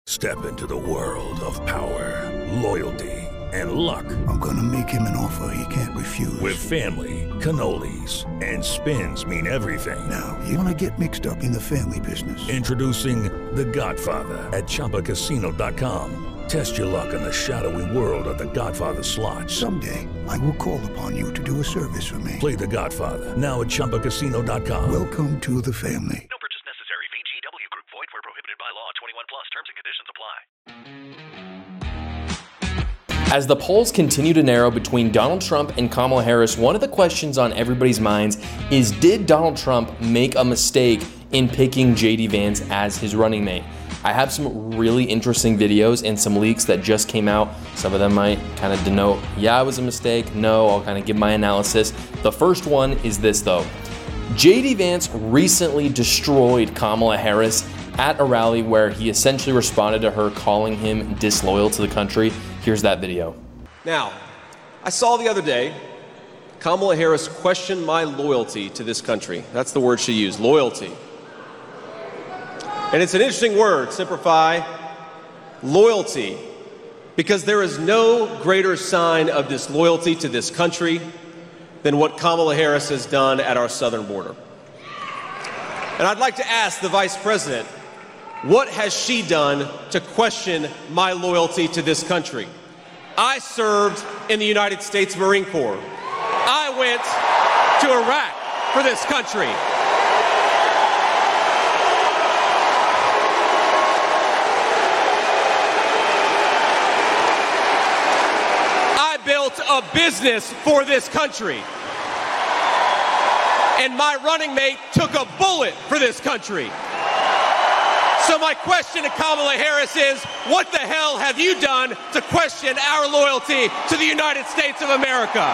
Step into the world of power, loyalty, and luck. I'm gonna make him an offer he can't refuse. With family, cannolis, and spins mean everything. Now, you wanna get mixed up in the family business. Introducing The Godfather at ChumbaCasino.com. Test your luck in the shadowy world of The Godfather slot. Someday, I will call upon you to do a service for me. Play The Godfather now at ChumbaCasino.com. Welcome to the family. No purchase necessary. VGW Group. Void where prohibited by law. 21 plus. Terms and conditions apply. As the polls continue to narrow between Donald Trump and Kamala Harris, one of the questions on everybody's minds is, did Donald Trump make a mistake in picking J.D. Vance as his running mate? I have some really interesting videos and some leaks that just came out. Some of them might kind of denote, yeah, it was a mistake. No, I'll kind of give my analysis. The first one is this, though. J.D. Vance recently destroyed Kamala Harris at a rally where he essentially responded to her calling him disloyal to the country. Here's that video. Now, I saw the other day Kamala Harris question my loyalty to this country. That's the word she used, loyalty. And it's an interesting word, simplify, loyalty, because there is no greater sign of disloyalty to this country than what Kamala Harris has done at our southern border. And I'd like to ask the Vice President, what has she done to question my loyalty to this country? I served in the United States Marine Corps. I went to Iraq for this country. I built a business for this country. And my running mate took a bullet for this country. So my question to Kamala Harris is, what the hell have you done to question our loyalty to the United States of America?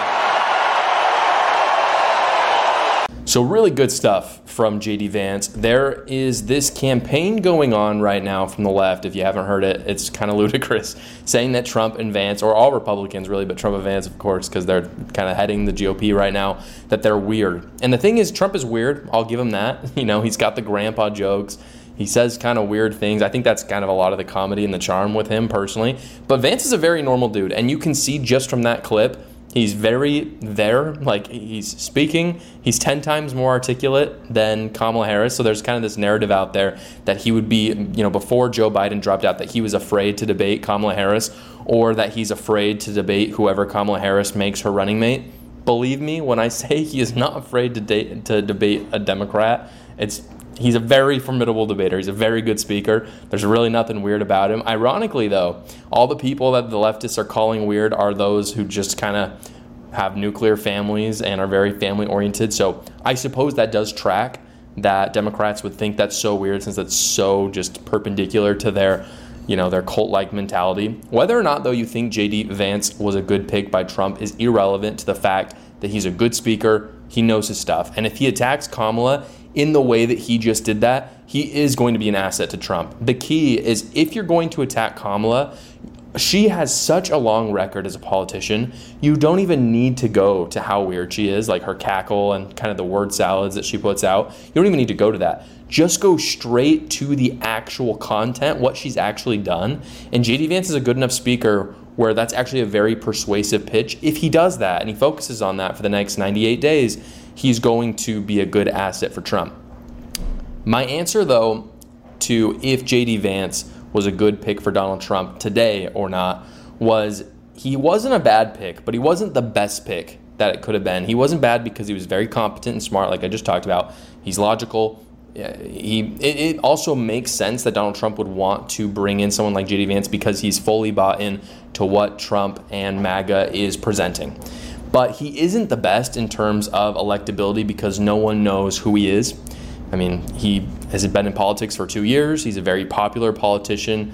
So really good stuff from J.D. Vance. There is this campaign going on right now from the left. If you haven't heard it, it's kind of ludicrous, saying that Trump and Vance, or all Republicans really, but Trump and Vance, of course, because they're kind of heading the GOP right now, that they're weird. And the thing is, Trump is weird. I'll give him that. You know, he's got the grandpa jokes. He says kind of weird things. I think that's kind of a lot of the comedy and the charm with him personally. But Vance is a very normal dude. And you can see just from that clip, he's very there. Like, he's speaking. He's 10 times more articulate than Kamala Harris. So there's kind of this narrative out there that he would be, you know, before Joe Biden dropped out, that he was afraid to debate Kamala Harris, or that he's afraid to debate whoever Kamala Harris makes her running mate. Believe me when I say he is not afraid to debate a Democrat. He's a very formidable debater. He's a very good speaker. There's really nothing weird about him. Ironically, though, all the people that the leftists are calling weird are those who just kind of have nuclear families and are very family-oriented. So I suppose that does track, that Democrats would think that's so weird since that's so just perpendicular to their cult-like mentality. Whether or not, though, you think J.D. Vance was a good pick by Trump is irrelevant to the fact that he's a good speaker. He knows his stuff. And if he attacks Kamala in the way that he just did that, he is going to be an asset to Trump. The key is, if you're going to attack Kamala, she has such a long record as a politician, you don't even need to go to how weird she is, like her cackle and kind of the word salads that she puts out. You don't even need to go to that. Just go straight to the actual content, what she's actually done. And J.D. Vance is a good enough speaker where that's actually a very persuasive pitch. If he does that and he focuses on that for the next 98 days, he's going to be a good asset for Trump. My answer, though, to if J.D. Vance was a good pick for Donald Trump today or not, was he wasn't a bad pick, but he wasn't the best pick that it could have been. He wasn't bad because he was very competent and smart, like I just talked about. He's logical. It also makes sense that Donald Trump would want to bring in someone like J.D. Vance because he's fully bought in to what Trump and MAGA is presenting. But he isn't the best in terms of electability because no one knows who he is. I mean, he has been in politics for 2 years. He's a very popular politician,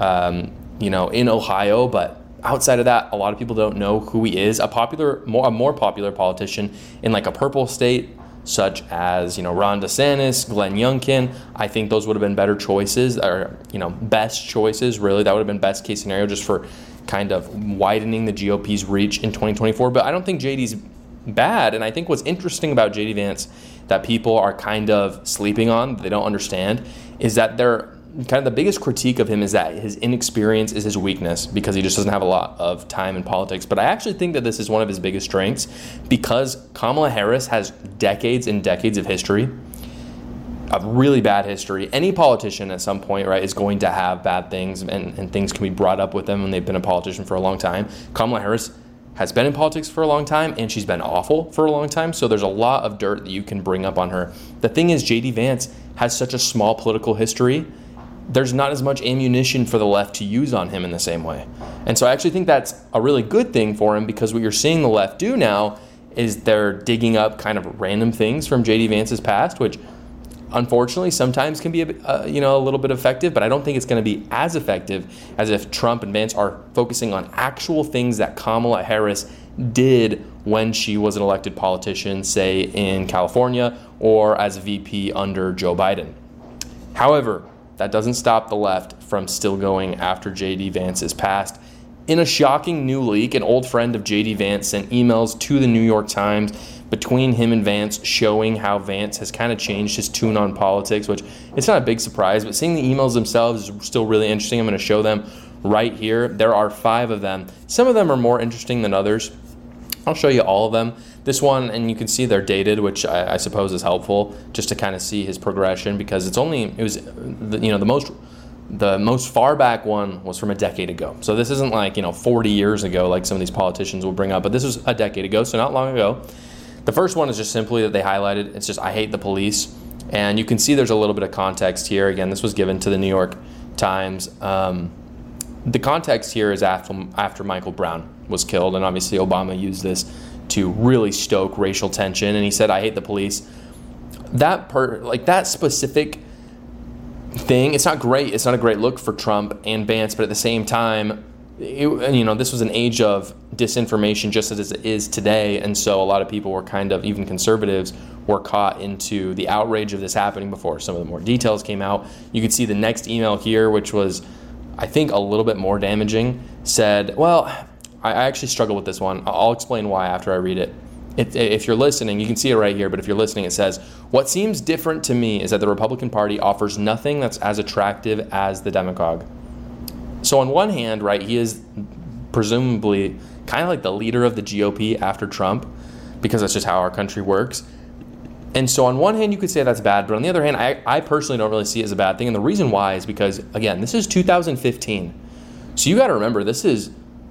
in Ohio. But outside of that, a lot of people don't know who he is. A more popular politician in like a purple state, such as, Ron DeSantis, Glenn Youngkin. I think those would have been better choices, or, best choices, really. That would have been best case scenario just for kind of widening the GOP's reach in 2024. But I don't think JD's bad. And I think what's interesting about JD Vance that people are kind of sleeping on, they don't understand, is that kind of the biggest critique of him is that his inexperience is his weakness because he just doesn't have a lot of time in politics. But I actually think that this is one of his biggest strengths because Kamala Harris has decades and decades of history, of really bad history. Any politician at some point, right, is going to have bad things, and things can be brought up with them when they've been a politician for a long time. Kamala Harris has been in politics for a long time, and she's been awful for a long time, so there's a lot of dirt that you can bring up on her. The thing is, J.D. Vance has such a small political history, there's not as much ammunition for the left to use on him in the same way. And so I actually think that's a really good thing for him, because what you're seeing the left do now is they're digging up kind of random things from J.D. Vance's past, which unfortunately sometimes can be a little bit effective, but I don't think it's going to be as effective as if Trump and Vance are focusing on actual things that Kamala Harris did when she was an elected politician, say in California, or as a VP under Joe Biden. However, that doesn't stop the left from still going after J.D. Vance's past. In a shocking new leak, an old friend of J.D. Vance sent emails to the New York Times between him and Vance showing how Vance has kind of changed his tune on politics, which it's not a big surprise, but seeing the emails themselves is still really interesting. I'm going to show them right here. There are 5 of them. Some of them are more interesting than others. I'll show you all of them. This one, and you can see they're dated, which I suppose is helpful just to kind of see his progression, because the most far back one was from a decade ago. So this isn't like 40 years ago like some of these politicians will bring up, but this was a decade ago, so not long ago. The first one is just simply that they highlighted, it's just, I hate the police. And you can see there's a little bit of context here. Again, this was given to the New York Times. The context here is after Michael Brown was killed, and obviously Obama used this to really stoke racial tension, and he said, I hate the police. That specific thing, it's not great. It's not a great look for Trump and Vance, but at the same time, this was an age of disinformation just as it is today, and so a lot of people were kind of, even conservatives, were caught into the outrage of this happening before some of the more details came out. You could see the next email here, which was, I think, a little bit more damaging, said, well, I actually struggle with this one. I'll explain why after I read it. If you're listening, you can see it right here, but if you're listening, it says, what seems different to me is that the Republican Party offers nothing that's as attractive as the demagogue. So on one hand, right, he is presumably kind of like the leader of the GOP after Trump, because that's just how our country works. And so on one hand, you could say that's bad, but on the other hand, I personally don't really see it as a bad thing. And the reason why is because, again, this is 2015. So you got to remember, this is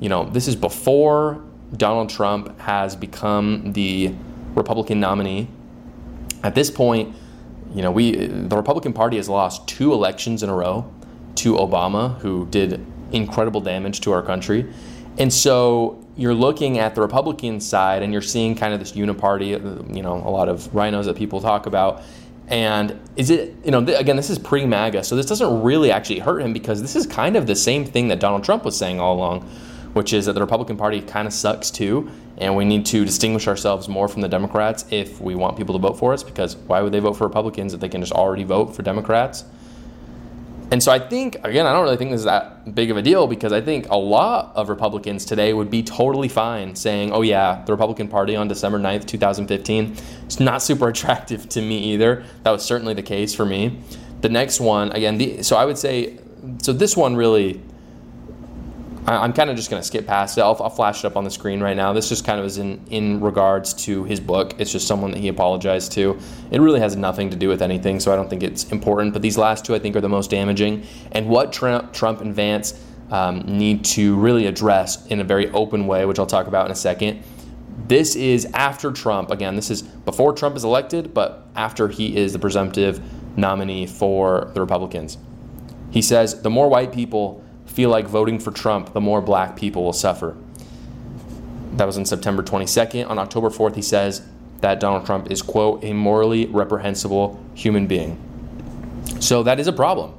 before Donald Trump has become the Republican nominee. At this point, the Republican Party has lost 2 elections in a row to Obama, who did incredible damage to our country. And so you're looking at the Republican side and you're seeing kind of this uniparty, a lot of rhinos that people talk about. And is it, again, this is pre-MAGA, so this doesn't really actually hurt him, because this is kind of the same thing that Donald Trump was saying all along, which is that the Republican Party kind of sucks too, and we need to distinguish ourselves more from the Democrats if we want people to vote for us, because why would they vote for Republicans if they can just already vote for Democrats? And so I think, again, I don't really think this is that big of a deal, because I think a lot of Republicans today would be totally fine saying, oh yeah, the Republican Party on December 9th, 2015, it's not super attractive to me either. That was certainly the case for me. The next one, again, so I would say, so this one really, I'm kind of just going to skip past it. I'll flash it up on the screen right now. This just kind of is in regards to his book. It's just someone that he apologized to. It really has nothing to do with anything, so I don't think it's important. But these last 2, I think, are the most damaging. And what Trump and Vance need to really address in a very open way, which I'll talk about in a second. This is after Trump. Again, this is before Trump is elected, but after he is the presumptive nominee for the Republicans. He says, the more white people feel like voting for Trump, the more black people will suffer. That was on September 22nd. On October 4th, he says that Donald Trump is, quote, a morally reprehensible human being. So that is a problem.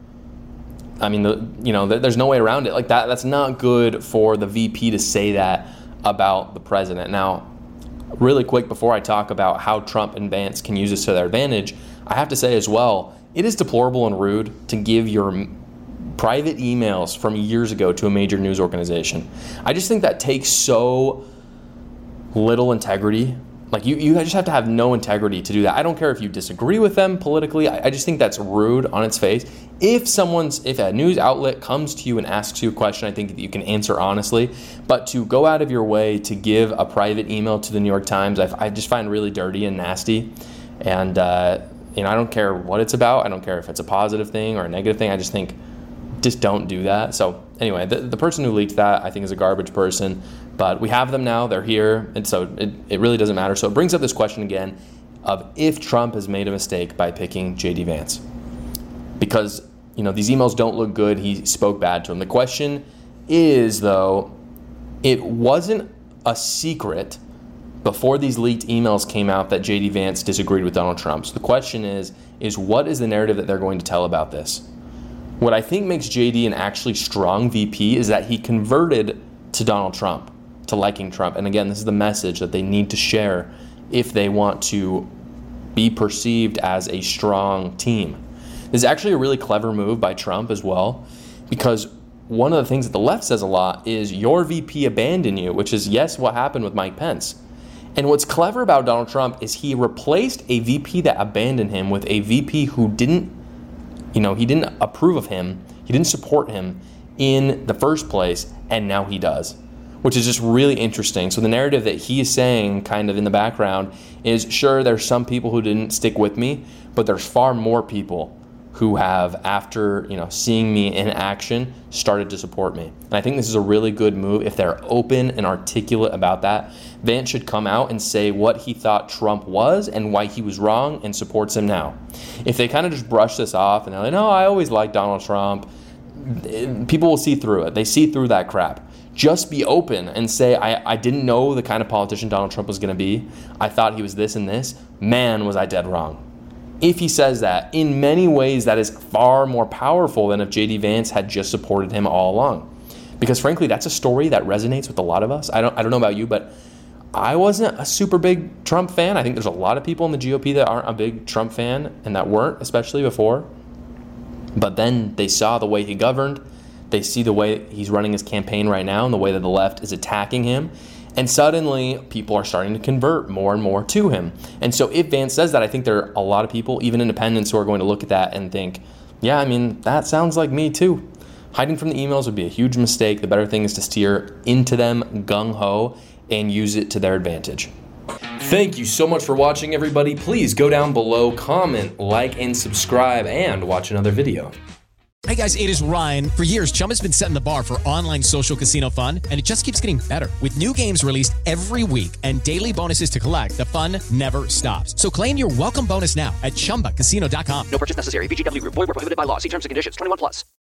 I mean, there's no way around it. Like that's not good for the VP to say that about the president. Now, really quick, before I talk about how Trump and Vance can use this to their advantage, I have to say as well, it is deplorable and rude to give your private emails from years ago to a major news organization. I just think that takes so little integrity Like, you just have to have no integrity to do that. I don't care if you disagree with them politically. I just think that's rude on its face. If a news outlet comes to you and asks you a question, I think that you can answer honestly. But to go out of your way to give a private email to the New York Times, I just find really dirty and nasty. And I don't care what it's about. I don't care if it's a positive thing or a negative thing. I just think, just don't do that. So anyway, the person who leaked that, I think, is a garbage person. But we have them now. They're here. And so it really doesn't matter. So it brings up this question again of if Trump has made a mistake by picking J.D. Vance. Because, these emails don't look good. He spoke bad to him. The question is, though, it wasn't a secret before these leaked emails came out that J.D. Vance disagreed with Donald Trump. So the question is what is the narrative that they're going to tell about this? What I think makes J.D. an actually strong VP is that he converted to Donald Trump, to liking Trump. And again, this is the message that they need to share if they want to be perceived as a strong team. This is actually a really clever move by Trump as well, because one of the things that the left says a lot is your VP abandoned you, which is, yes, what happened with Mike Pence. And what's clever about Donald Trump is he replaced a VP that abandoned him with a VP who didn't approve of him. He didn't support him in the first place, and now he does, which is just really interesting. So the narrative that he is saying kind of in the background is, sure, there's some people who didn't stick with me, but there's far more people who have, after seeing me in action, started to support me. And I think this is a really good move. If they're open and articulate about that, Vance should come out and say what he thought Trump was and why he was wrong and supports him now. If they kind of just brush this off and they're like, no, I always liked Donald Trump, people will see through it. They see through that crap. Just be open and say, I didn't know the kind of politician Donald Trump was going to be. I thought he was this and this. Man, was I dead wrong. If he says that, in many ways, that is far more powerful than if J.D. Vance had just supported him all along. Because frankly, that's a story that resonates with a lot of us. I don't know about you, but I wasn't a super big Trump fan. I think there's a lot of people in the GOP that aren't a big Trump fan and that weren't, especially before. But then they saw the way he governed. They see the way he's running his campaign right now and the way that the left is attacking him. And suddenly, people are starting to convert more and more to him. And so if Vance says that, I think there are a lot of people, even independents, who are going to look at that and think, yeah, that sounds like me too. Hiding from the emails would be a huge mistake. The better thing is to steer into them gung-ho and use it to their advantage. Thank you so much for watching, everybody. Please go down below, comment, like, and subscribe, and watch another video. Hey guys, it is Ryan. For years, Chumba's been setting the bar for online social casino fun, and it just keeps getting better. With new games released every week and daily bonuses to collect, the fun never stops. So claim your welcome bonus now at ChumbaCasino.com. No purchase necessary. VGW Group. Void where prohibited by law. See terms and conditions. 21+.